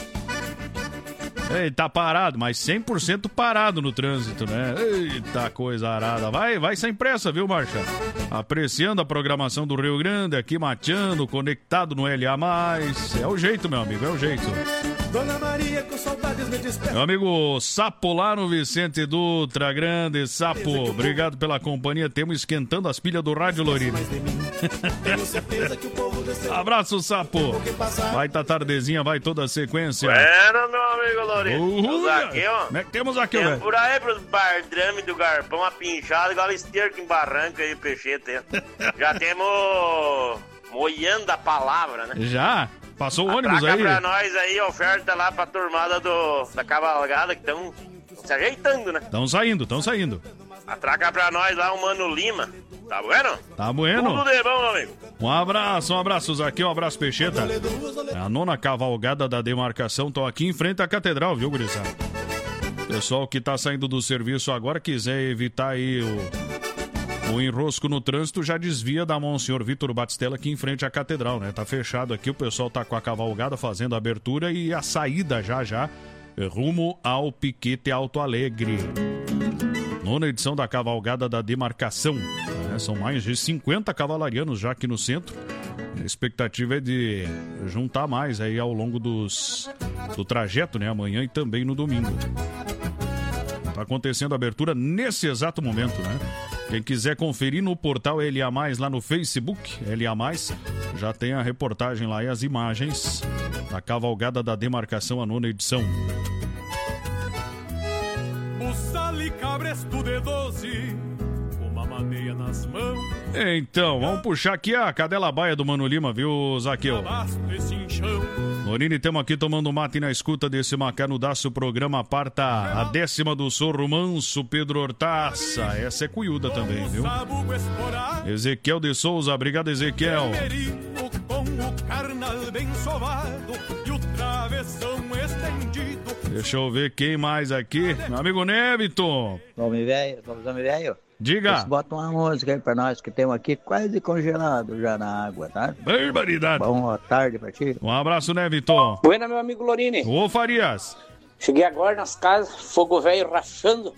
Ele tá parado, mas 100% parado no trânsito, né? Eita, coisa arada. Vai sem pressa, viu, Marcha? Apreciando a programação do Rio Grande, aqui mateando, conectado no LA+. É o jeito, meu amigo, é o jeito. Dona Maria, com saudades me desperta. Meu amigo Sapo lá no Vicente Dutra, grande Sapo, obrigado pela companhia. Temos esquentando as pilhas do rádio, Lourinho. Abraço, Sapo. Vai tá tardezinha, vai toda a sequência. Bueno, meu amigo Lourinho. Aqui, ó. Como é que temos aqui, velho? Por aí pros bardrame do Garpão, a pinchada, igual esterco em barranco aí, peixete. Já temos moiando a palavra, né? Já? Passou o ônibus aí? Pra nós aí, oferta lá pra turmada da cavalgada que estão se ajeitando, né? Estão saindo. Atraca pra nós lá o Mano Lima. Tá bueno? Tá bueno. Tudo de bom, meu amigo. Um abraço, Zaqueu, um abraço, Peixeta. É a 9ª cavalgada da demarcação, tô aqui em frente à catedral, viu, gurizada? Pessoal que tá saindo do serviço agora, quiser evitar aí o enrosco no trânsito, já desvia da Monsenhor Vitor Batistella aqui em frente à catedral, né? Tá fechado aqui, o pessoal tá com a cavalgada fazendo a abertura e a saída já rumo ao Piquete Alto Alegre. nona edição da Cavalgada da Demarcação. São mais de 50 cavalarianos já aqui no centro. A expectativa é de juntar mais aí ao longo do trajeto, né? Amanhã e também no domingo. Está acontecendo a abertura nesse exato momento, né? Quem quiser conferir no portal LA+, lá no Facebook, LA+, já tem a reportagem lá e as imagens da Cavalgada da Demarcação, a nona edição. Bussali cabresto de 12, uma maneia nas mãos. Então, vamos puxar aqui a cadela baia do Mano Lima, viu, Zaqueu? Norini, estamos aqui tomando mate na escuta desse macanudaço programa Parta, a 10ª do Sorro Manso, Pedro Hortaça. Essa é cuiuda também, viu? Ezequiel de Souza, obrigado, Ezequiel. Deixa eu ver quem mais aqui. Meu amigo Nevito. Nome velho. Diga. Bota uma música aí pra nós que temos aqui quase congelado já na água, tá? Barbaridade. Boa tarde pra ti. Um abraço, Nevito. Buena, meu amigo Lorini. Ô, Farias. Cheguei agora nas casas, fogo velho rachando.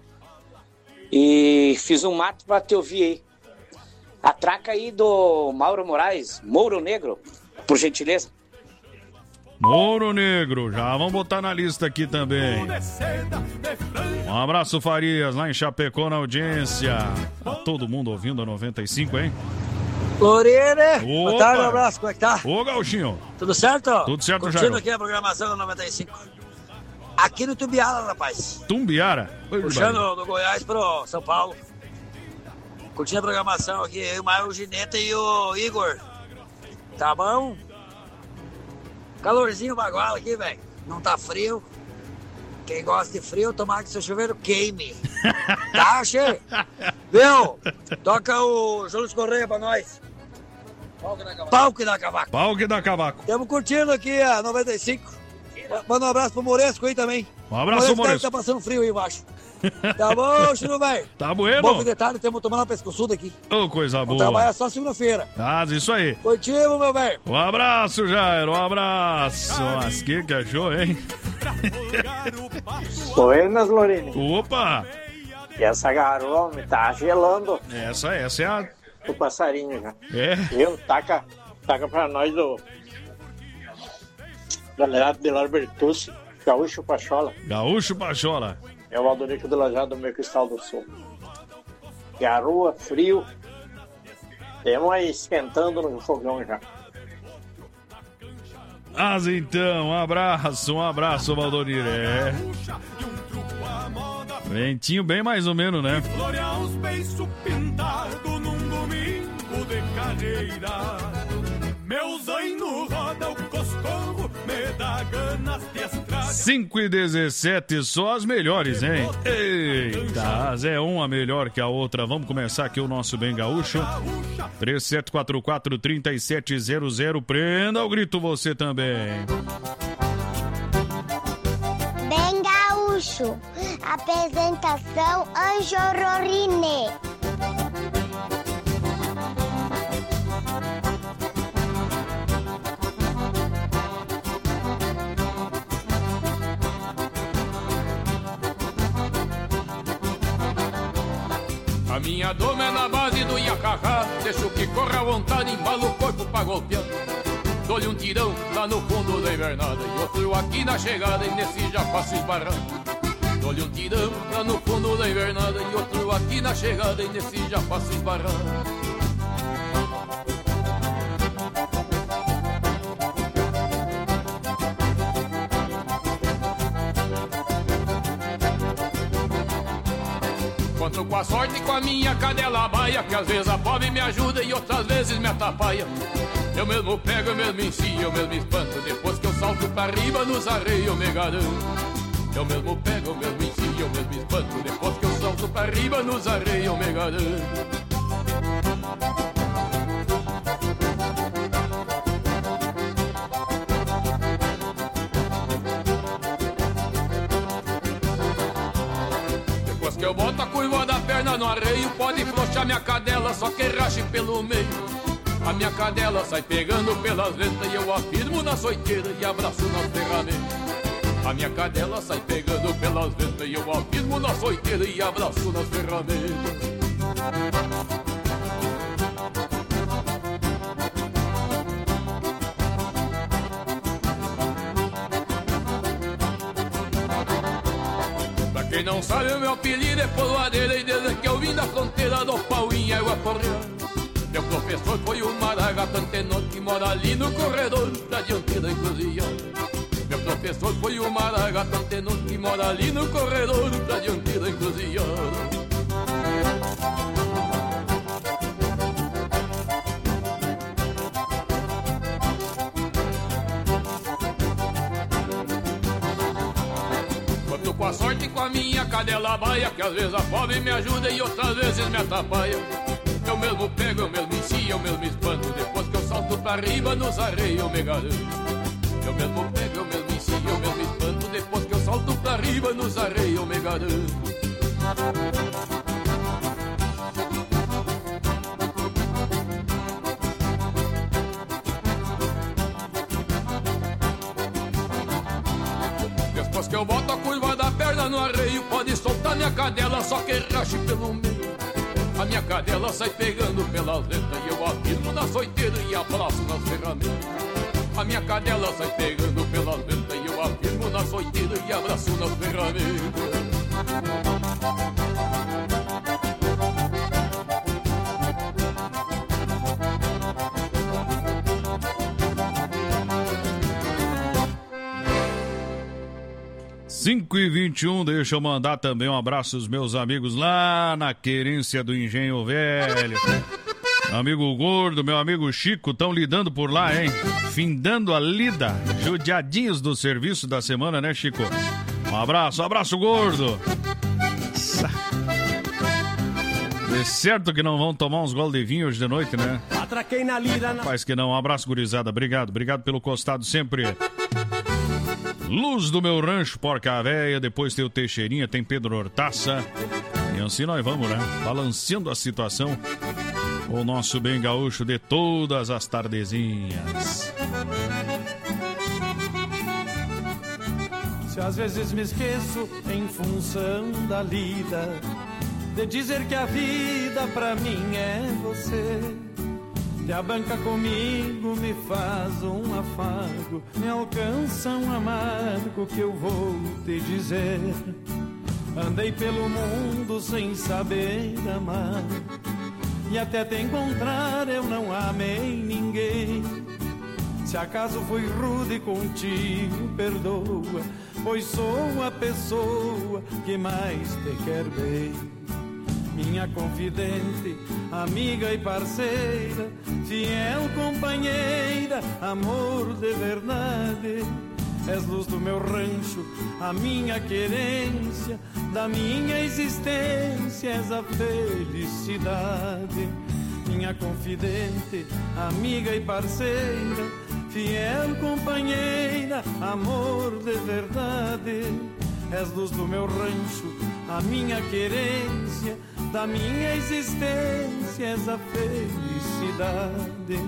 E fiz um mato pra te ouvir aí. A traca aí do Mauro Moraes, Mouro Negro, por gentileza. Mouro Negro, já vamos botar na lista aqui também. Um abraço, Farias, lá em Chapecó, na audiência. Tá todo mundo ouvindo a 95, hein? Lorene, boa tarde, um abraço, como é que tá? Ô, Gauchinho. Tudo certo? Tudo certo, Curtindo Jairo. aqui a programação da 95. Aqui no Tumbiara, rapaz. Tumbiara? Puxando do Goiás pro São Paulo. Curtindo a programação aqui, eu, o Gineta e o Igor. Tá bom? Calorzinho baguala aqui, velho. Não tá frio. Quem gosta de frio, tomara que seu chuveiro queime. Tá, che? Viu? Toca o Júlio Correia pra nós. Pau que dá cavaco. Pau que dá cavaco. Estamos curtindo aqui a 95. Manda um abraço pro Moresco aí também. Um abraço, Moresco. Tá passando frio aí embaixo. Tá bom, Chiru, velho? Tá bueno. Bom detalhe, temos tomando uma pescoçuda aqui. Ô, coisa boa. Trabalha só segunda-feira. Ah, isso aí. Positivo, meu velho. Um abraço, Jairo. Um abraço. Mas que achou, hein? Buenas, Lorini. Opa! E essa garoa me tá gelando. Essa é a... O passarinho já. É? Viu? Taca pra nós do... Galera de Lar Bertucci, Gaúcho Pachola. Gaúcho Pachola. É o Valdorico do Lajado do meu Cristal do Sul. Garoa, frio. Temos aí esquentando no fogão já. Mas então, um abraço, Valdonir. É. Ventinho bem mais ou menos, né? Florear os beiços pintados num domingo de carreira. Meus zaino roda o coscorro, me dá ganas de estrada. 5h17, só as melhores, hein? Eita, é uma melhor que a outra. Vamos começar aqui o nosso Bem Gaúcho. 3744-3700. Prenda o grito você também. Bem Gaúcho. Apresentação Anjo Rorine. A minha doma é na base do iacacá. Deixo que corra à vontade, embala o corpo pra golpear. Dou-lhe um tirão lá no fundo da invernada e outro aqui na chegada e nesse já faço esbarrar. Dou-lhe um tirão lá no fundo da invernada e outro aqui na chegada e nesse já faço esbarrar. Conto com a sorte e com a minha cadela baia, que às vezes a pobre me ajuda e outras vezes me atrapalha. Eu mesmo pego, eu mesmo ensino, eu mesmo espanto. Depois que eu salto pra riba nos arreios eu me garanto. Eu mesmo pego, eu mesmo ensino, eu mesmo espanto. Depois que eu salto pra riba nos arreios eu me garanto. Que eu boto a curva da perna no arreio, pode flochar minha cadela, só que rache pelo meio. A minha cadela sai pegando pelas ventas e eu afirmo na soiteira e abraço na ferramenta. A minha cadela sai pegando pelas ventas e eu afirmo na soiteira e abraço nas ferramentas. Pra quem não sabe, o meu apelido é Poloadeira e desde que eu vim da fronteira do pau em água correndo. Meu professor foi o Maragato Antenor que mora ali no corredor da dianteira encruzilhada. Meu professor foi o Maragato Antenor que mora ali no corredor da dianteira encruzilhada. Conto com a sorte e com a minha cadela baia, que às vezes a fome me ajuda e outras vezes me atrapalha. Eu mesmo pego, eu mesmo ensino, eu mesmo espanto. Depois que eu salto pra riba, nos arreios eu me garanto. Eu mesmo pego, eu mesmo ensino, eu mesmo espanto. Depois que eu salto pra riba, nos arreios eu me garanto. Depois que eu boto a curva da perna no arreio, pode soltar minha cadela, só que rache pelo meio. A minha cadela sai pegando pelas letras e eu afirmo na soiteira e abraço nas ferramentas. A minha cadela sai pegando pelas letras e eu afirmo na soiteira e abraço nas ferramentas. 5h21, deixa eu mandar também um abraço aos meus amigos lá na querência do Engenho Velho. Amigo Gordo, meu amigo Chico, estão lidando por lá, hein? Findando a lida, judiadinhos do serviço da semana, né, Chico? Um abraço, Gordo. É certo que não vão tomar uns gol de vinho hoje de noite, né? Atraquei na lida. Faz que não. Um abraço, gurizada. Obrigado pelo costado sempre. Luz do meu rancho, Porca Véia, depois tem o Teixeirinha, tem Pedro Hortaça. E assim nós vamos, né? Balanceando a situação. O nosso bem gaúcho de todas as tardezinhas. Se às vezes me esqueço em função da lida, de dizer que a vida pra mim é você. Te abanca comigo, me faz um afago, me alcança um amargo que eu vou te dizer. Andei pelo mundo sem saber amar, e até te encontrar eu não amei ninguém. Se acaso fui rude contigo, perdoa, pois sou a pessoa que mais te quer bem. Minha confidente, amiga e parceira, fiel companheira, amor de verdade. És luz do meu rancho, a minha querência, da minha existência és a felicidade. Minha confidente, amiga e parceira, fiel companheira, amor de verdade. És luz do meu rancho, a minha querência, da minha existência és a felicidade.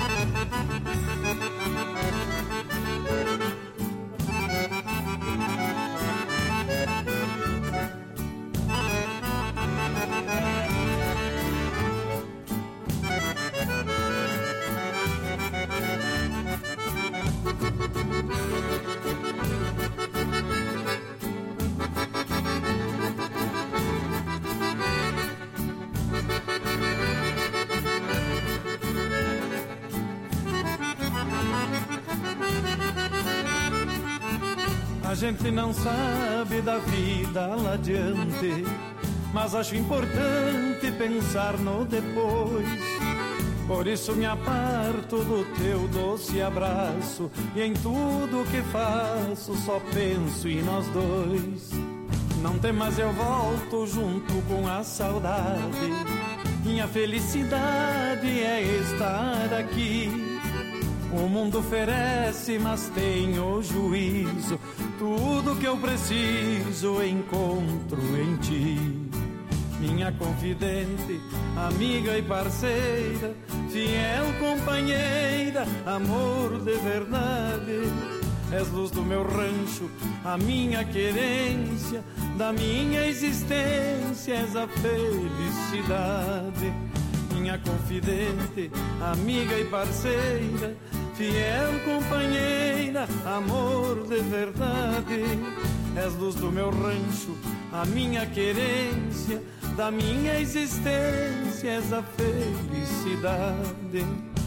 A gente não sabe da vida lá adiante, mas acho importante pensar no depois. Por isso me aparto do teu doce abraço, e em tudo que faço só penso em nós dois. Não temas, eu volto junto com a saudade. Minha felicidade é estar aqui. O mundo oferece, mas tenho juízo. Tudo que eu preciso encontro em ti. Minha confidente, amiga e parceira, fiel companheira, amor de verdade. És luz do meu rancho, a minha querência, da minha existência és a felicidade. Minha confidente, amiga e parceira, fiel companheira, amor de verdade. És luz do meu rancho, a minha querência, da minha existência és a felicidade.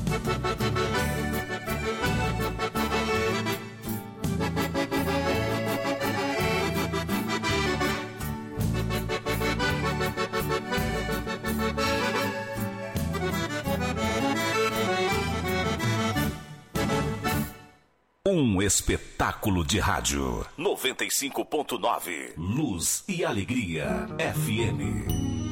Um espetáculo de rádio. 95.9 Luz e Alegria FM.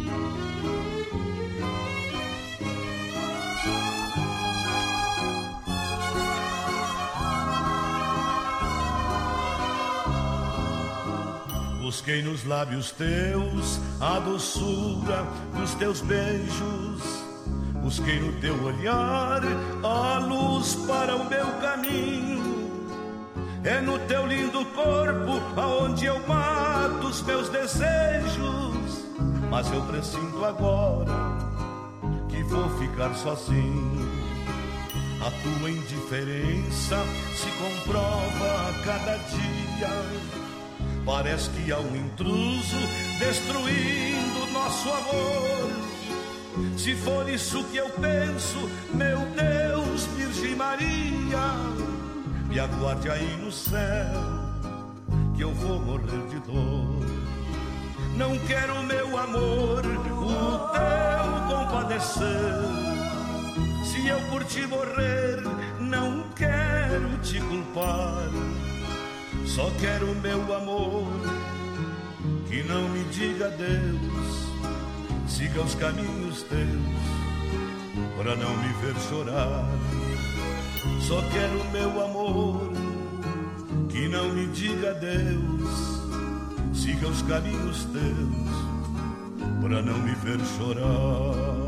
Busquei nos lábios teus a doçura dos teus beijos. Busquei no teu olhar a luz para o meu caminho. É no teu lindo corpo aonde eu mato os meus desejos. Mas eu presinto agora que vou ficar sozinho. A tua indiferença se comprova a cada dia. Parece que há um intruso destruindo nosso amor. Se for isso que eu penso, meu Deus, Virgem Maria, me aguarde aí no céu, que eu vou morrer de dor. Não quero, meu amor, o teu compadecer. Se eu por ti morrer, não quero te culpar. Só quero, meu amor, que não me diga adeus. Siga os caminhos teus, pra não me ver chorar. Só quero, meu amor, que não me diga adeus. Siga os caminhos teus, pra não me ver chorar.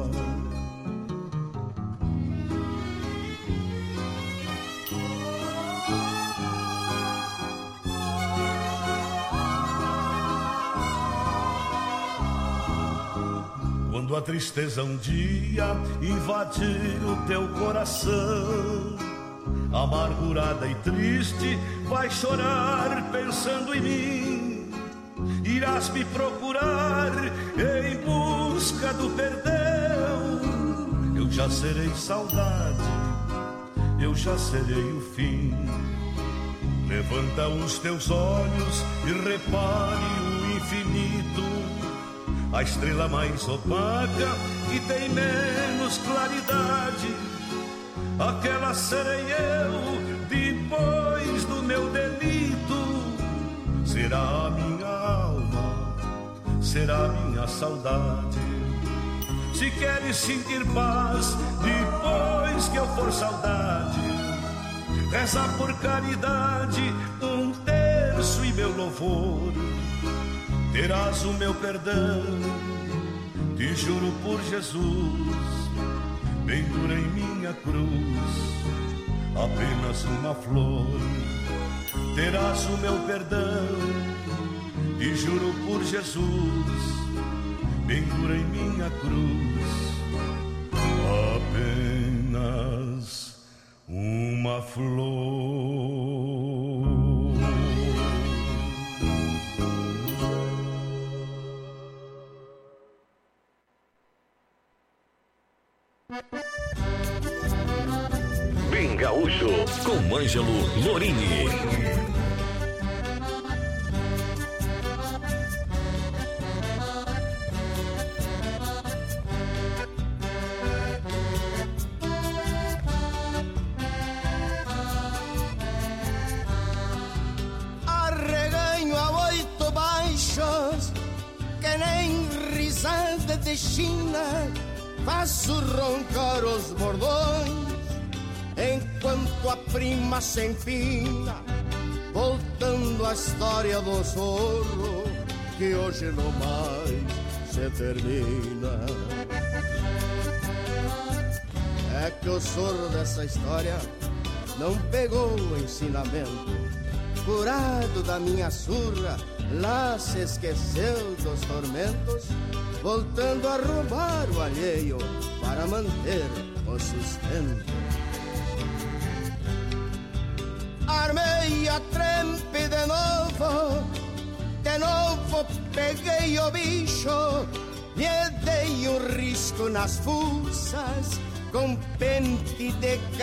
Quando a tristeza um dia invadir o teu coração, amargurada e triste, vai chorar pensando em mim. Irás me procurar em busca do perdão. Eu já serei saudade, eu já serei o fim. Levanta os teus olhos e repare o infinito. A estrela mais opaca que tem menos claridade. Aquela serei eu depois do meu delito. Será a minha alma, será a minha saudade. Se queres sentir paz depois que eu for saudade, reza por caridade 1/3 e meu louvor. Terás o meu perdão, te juro por Jesus. Pendura em minha cruz apenas uma flor. Terás o meu perdão, te juro por Jesus. Pendura em minha cruz apenas uma flor. Bem Gaúcho, com Ângelo Lorini. Arreganho a 8 baixos, que nem risada de China, faço roncar os bordões, enquanto a prima se empina, voltando a história do zorro, que hoje não mais se termina. É que o zorro dessa história não pegou o ensinamento curado da minha surra, lá se esqueceu dos tormentos, voltando a roubar o alheio para manter o sustento. Armei a trempe de novo peguei o bicho, me dei um risco nas fuças, com pente de